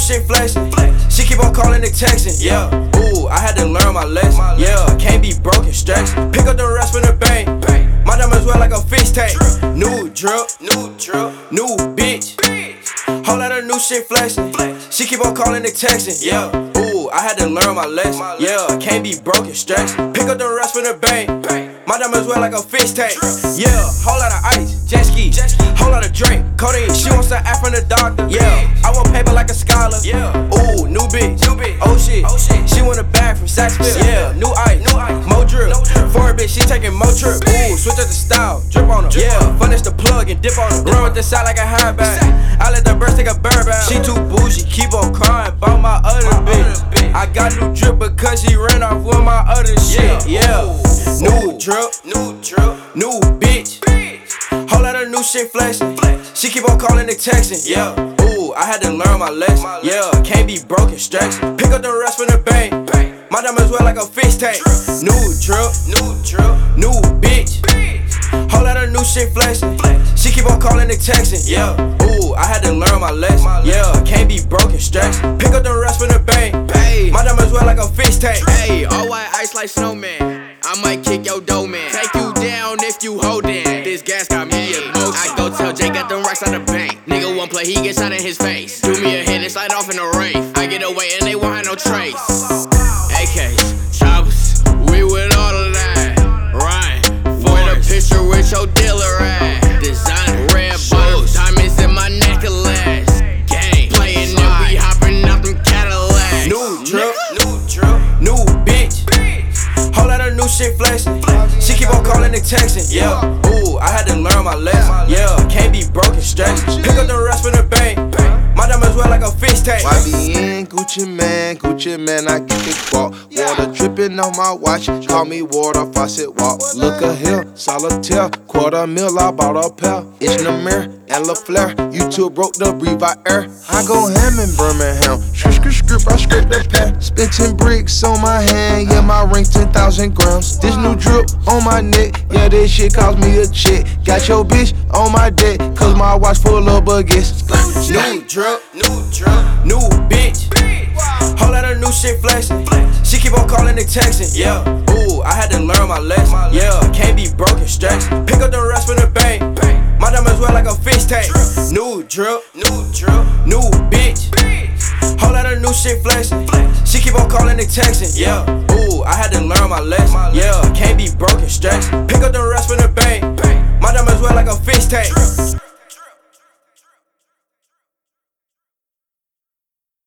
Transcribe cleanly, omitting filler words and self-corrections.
shit flexing. She keep on calling and texting, yeah. Ooh, I had to learn my lesson, yeah. Can't be broken, stretch. Pick up the rest from the bank. My diamonds wear like a fish tank. New drip, new bitch. Whole lot of new shit flexing. She keep on calling and texting, yeah. Ooh, I had to learn my lesson, yeah. Can't be broken, stretch. Pick up the rest from the bank. My diamonds wear like a fish tank, yeah. Whole lot of ice, jet ski, whole lot of drink, codeine. She wants to act from the doctor, yeah. I want paper like a scholar, yeah. Ooh, new bitch, oh shit. She want a bag from Saxville, yeah. New ice, more drip. For a bitch, she taking more trip. Ooh, switch up the style, drip on her, yeah. Furnish the plug and dip on her. Run with the side like a high bag. I let the birds take a bird bath. She too bougie, keep on crying about my other bitch. I got new drip because she ran off with my other shit, yeah. New drip, new bitch. Whole lot of new shit flexing. She keep on calling and texting, yeah. Ooh, I had to learn my lesson, yeah. Can't be broken, stretch. Pick up the rest from the bank. My diamonds wear like a fish tank. New drip, new bitch. Whole lot of new shit flexing. She keep on calling and texting, yeah. Ooh, I had to learn my lesson, yeah. Can't be broken, stretch. Pick up the rest from the bank. My diamonds wear like a fish tank. Hey, all white ice like snowman. I might kick your dough, man. Take you down if you holdin'. This gas got me emotional. I go tell Jay got them racks out the bank. Nigga won't play, he get shot in his face. Do me a hit and slide off in a rave. I get away and they won't have no trace. AKs, choppers, we with all of that. Ryan, for the picture with your dealer at. Designer, red bottles, diamonds in my necklace. Gang, playin' if we hoppin' out them Cadillacs. New drip, new bitch. Whole lot of new shit flexing. She keep on calling and texting, yeah. Ooh, I had to learn my lesson, yeah. Can't be broken, stretch. Pick up the rest from the bank. My diamonds wear like a fish tank. YBN, Gucci man, I get the guap. Water dripping on my watch, call me water faucet walk. Look a here, solitaire, $250,000, I bought a pair. It's Namir and LaFleur, YouTube broke the breathe by air. I go ham in Birmingham, script, I scrape the pad. Spent 10 bricks on my hand, yeah, my ring 10,000 grams. This new drip on my neck, yeah, this shit cost me a check. Got your bitch on my deck, cause my watch full of baguettes. New drip, new bitch. Whole lot of new shit flexing. She keep on calling and texting, yeah. Ooh, I had to learn my lesson, yeah. Can't be broken, stretch. Pick up the rest from the bank. My diamonds wear like a fish tank. New drip, new bitch. Whole lot of new shit flexing. She keep on calling and texting, yeah. Ooh, I had to learn my lesson, yeah. Can't be broken, stretch.